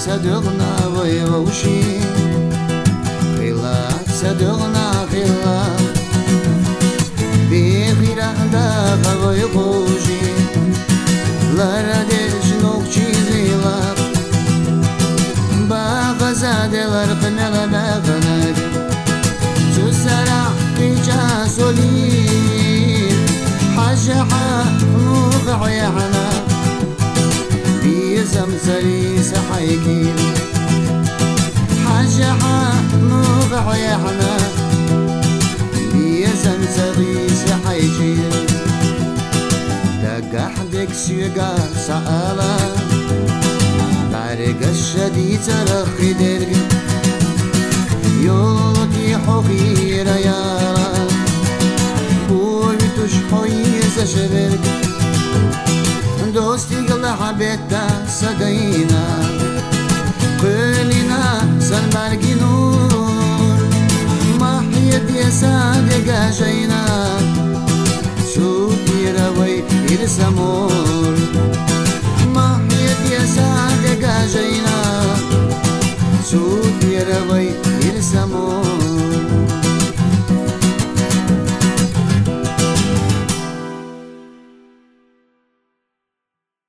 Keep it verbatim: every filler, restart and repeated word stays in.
صدقنا ويوشي خلا صدقنا خلا بخيرا دا ويقوشي لا ردش نوكشي زيلا باغزادلر قنلا باغناك جسرا إيجا سولي حاجحا نوغ عيحنا بيزم سريس حيكين حاجحا نوغ عيحنا بيزم سريس حيكين دقا حدك سيقا سألا بارق الشديد ترخي درق يولتي حخير يارا بويتوش حويز شبرق دوستي قل حبيتا سدينا قلنا سنبرق نور ما حيت يا صادق جينا